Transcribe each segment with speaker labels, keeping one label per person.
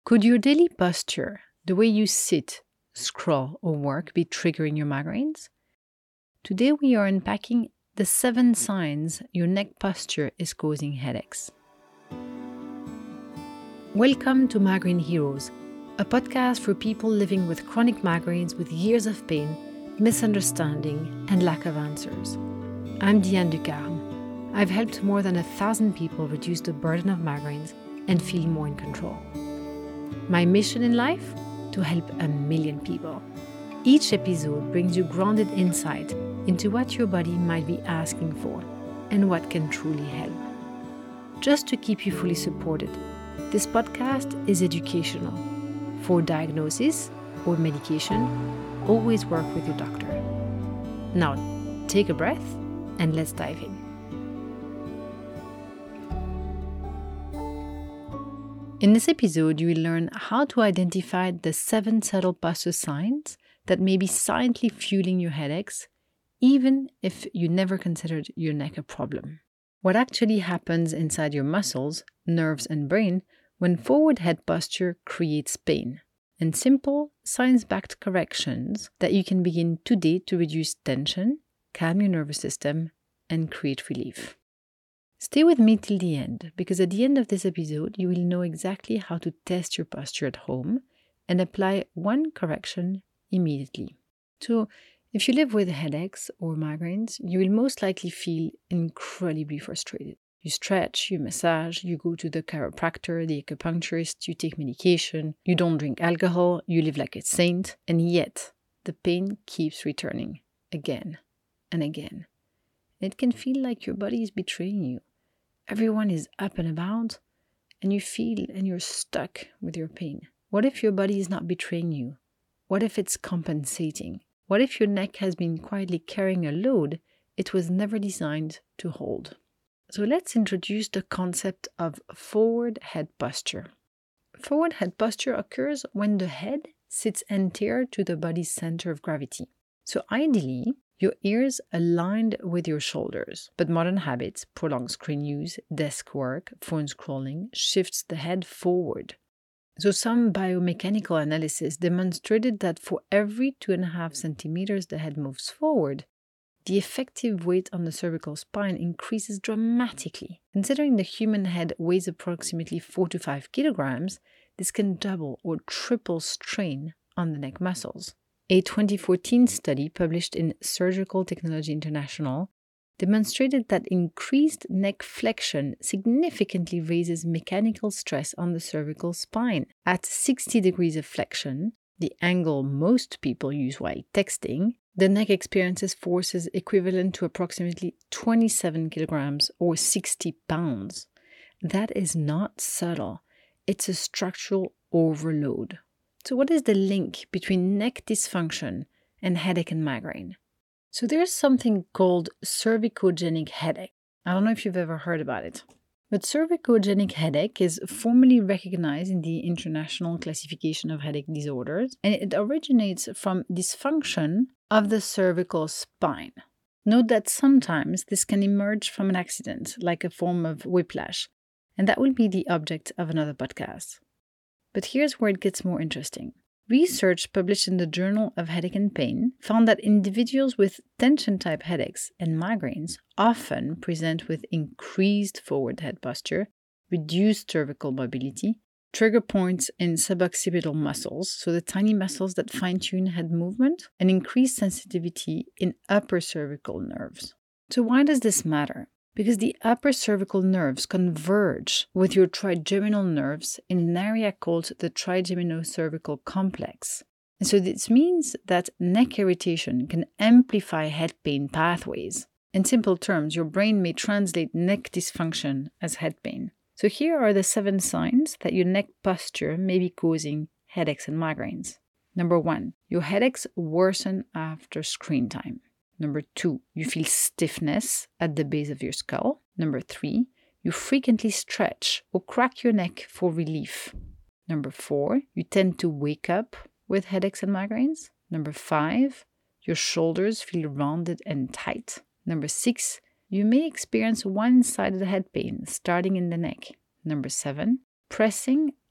Speaker 1: Could your daily posture, the way you sit, scroll, or work, be triggering your migraines? Today we are unpacking the 7 signs your neck posture is causing headaches. Welcome to Migraine Heroes, a podcast for people living with chronic migraines with years of pain, misunderstanding, and lack of answers. I'm Diane Ducarme. I've helped more than 1,000 people reduce the burden of migraines and feel more in control. My mission in life? To help 1 million people. Each episode brings you grounded insight into what your body might be asking for and what can truly help. Just to keep you fully supported, this podcast is educational. For diagnosis or medication, always work with your doctor. Now, take a breath and let's dive in. In this episode, you will learn how to identify the 7 subtle posture signs that may be silently fueling your headaches, even if you never considered your neck a problem. What actually happens inside your muscles, nerves, and brain when forward head posture creates pain, and simple, science-backed corrections that you can begin today to reduce tension, calm your nervous system, and create relief. Stay with me till the end, because at the end of this episode, you will know exactly how to test your posture at home and apply one correction immediately. So, if you live with headaches or migraines, you will most likely feel incredibly frustrated. You stretch, you massage, you go to the chiropractor, the acupuncturist, you take medication, you don't drink alcohol, you live like a saint, and yet the pain keeps returning again and again. It can feel like your body is betraying you. Everyone is up and about, and you feel and you're stuck with your pain. What if your body is not betraying you? What if it's compensating? What if your neck has been quietly carrying a load it was never designed to hold? So let's introduce the concept of forward head posture. Forward head posture occurs when the head sits anterior to the body's center of gravity. So ideally, your ears aligned with your shoulders, but modern habits, prolonged screen use, desk work, phone scrolling, shifts the head forward. So some biomechanical analysis demonstrated that for every 2.5 centimeters the head moves forward, the effective weight on the cervical spine increases dramatically. Considering the human head weighs approximately 4 to 5 kilograms, this can double or triple strain on the neck muscles. A 2014 study published in Surgical Technology International demonstrated that increased neck flexion significantly raises mechanical stress on the cervical spine. At 60 degrees of flexion, the angle most people use while texting, the neck experiences forces equivalent to approximately 27 kilograms or 60 pounds. That is not subtle. It's a structural overload. So what is the link between neck dysfunction and headache and migraine? So there's something called cervicogenic headache. I don't know if you've ever heard about it. But cervicogenic headache is formally recognized in the International Classification of Headache Disorders, and it originates from dysfunction of the cervical spine. Note that sometimes this can emerge from an accident, like a form of whiplash, and that will be the object of another podcast. But here's where it gets more interesting. Research published in the Journal of Headache and Pain found that individuals with tension-type headaches and migraines often present with increased forward head posture, reduced cervical mobility, trigger points in suboccipital muscles, so the tiny muscles that fine-tune head movement, and increased sensitivity in upper cervical nerves. So why does this matter? Because the upper cervical nerves converge with your trigeminal nerves in an area called the trigeminocervical complex. And so this means that neck irritation can amplify head pain pathways. In simple terms, your brain may translate neck dysfunction as head pain. So here are the 7 signs that your neck posture may be causing headaches and migraines. Number 1, your headaches worsen after screen time. Number 2, you feel stiffness at the base of your skull. Number 3, you frequently stretch or crack your neck for relief. Number 4, you tend to wake up with headaches and migraines. Number 5, your shoulders feel rounded and tight. Number 6, you may experience one-sided head pain starting in the neck. Number 7, pressing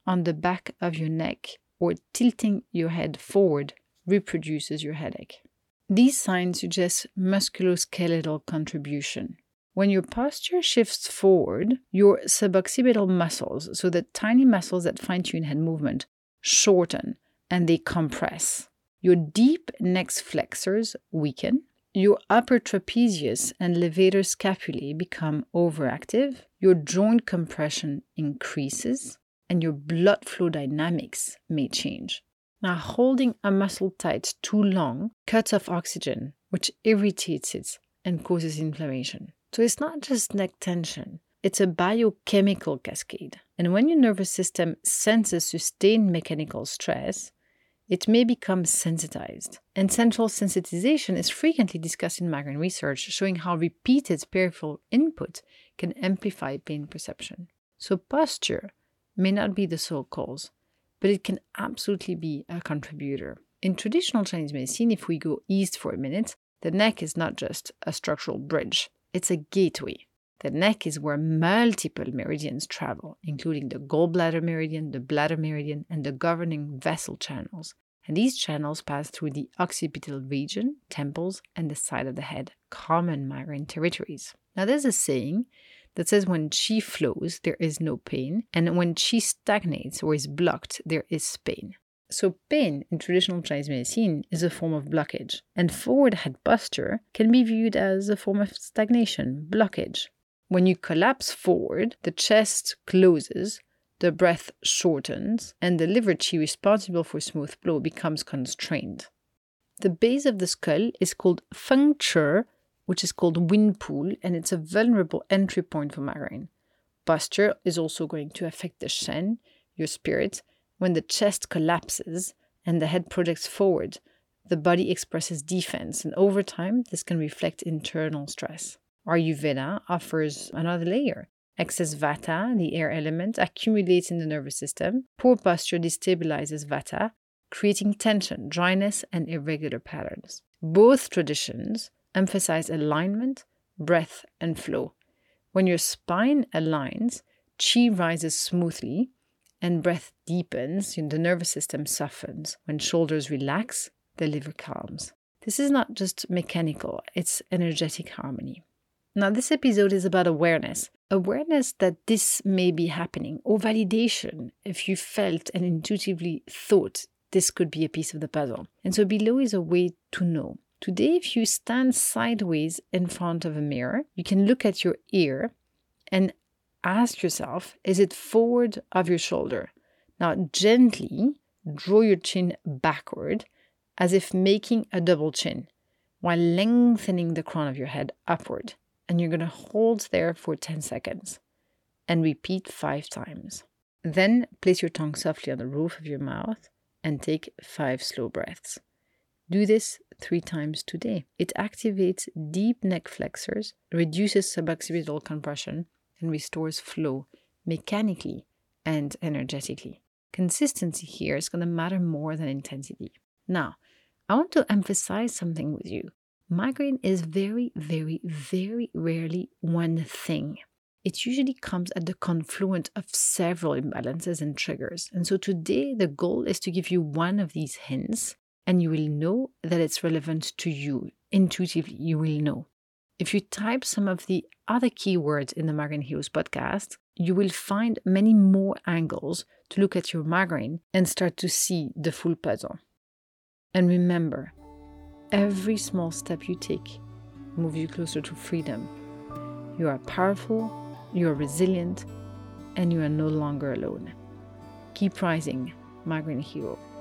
Speaker 1: on the back of your neck or tilting your head forward reproduces your headache. These signs suggest musculoskeletal contribution. When your posture shifts forward, your suboccipital muscles, so the tiny muscles that fine-tune head movement, shorten and they compress. Your deep neck flexors weaken. Your upper trapezius and levator scapulae become overactive. Your joint compression increases, and your blood flow dynamics may change. Now, holding a muscle tight too long cuts off oxygen, which irritates it and causes inflammation. So it's not just neck tension, it's a biochemical cascade. And when your nervous system senses sustained mechanical stress, it may become sensitized. And central sensitization is frequently discussed in migraine research, showing how repeated peripheral input can amplify pain perception. So posture may not be the sole cause, but it can absolutely be a contributor. In traditional Chinese medicine, if we go east for a minute, the neck is not just a structural bridge, it's a gateway. The neck is where multiple meridians travel, including the gallbladder meridian, the bladder meridian, and the governing vessel channels. And these channels pass through the occipital region, temples, and the side of the head, common migraine territories. Now, there's a saying that says when qi flows, there is no pain, and when qi stagnates or is blocked, there is pain. So pain in traditional Chinese medicine is a form of blockage, and forward head posture can be viewed as a form of stagnation, blockage. When you collapse forward, the chest closes, the breath shortens, and the liver qi responsible for smooth flow becomes constrained. The base of the skull is called feng zhi, which is called wind pool, and it's a vulnerable entry point for migraine. Posture is also going to affect the shen, your spirit. When the chest collapses and the head projects forward, the body expresses defense, and over time, this can reflect internal stress. Ayurveda offers another layer. Excess vata, the air element, accumulates in the nervous system. Poor posture destabilizes vata, creating tension, dryness, and irregular patterns. Both traditions emphasize alignment, breath, and flow. When your spine aligns, qi rises smoothly, and breath deepens, the nervous system softens. When shoulders relax, the liver calms. This is not just mechanical, it's energetic harmony. Now, this episode is about awareness. Awareness that this may be happening, or validation if you felt and intuitively thought this could be a piece of the puzzle. And so below is a way to know. Today, if you stand sideways in front of a mirror, you can look at your ear and ask yourself, is it forward of your shoulder? Now, gently draw your chin backward as if making a double chin, while lengthening the crown of your head upward. And you're going to hold there for 10 seconds and repeat 5 times. Then place your tongue softly on the roof of your mouth and take 5 slow breaths. Do this 3 times today. It activates deep neck flexors, reduces suboccipital compression, and restores flow mechanically and energetically. Consistency here is going to matter more than intensity. Now, I want to emphasize something with you. Migraine is very, very, very rarely one thing. It usually comes at the confluence of several imbalances and triggers. And so today, the goal is to give you one of these hints, and you will know that it's relevant to you. Intuitively, you will know. If you type some of the other keywords in the Migraine Heroes podcast, you will find many more angles to look at your migraine and start to see the full puzzle. And remember, every small step you take moves you closer to freedom. You are powerful, you are resilient, and you are no longer alone. Keep rising, Migraine Hero.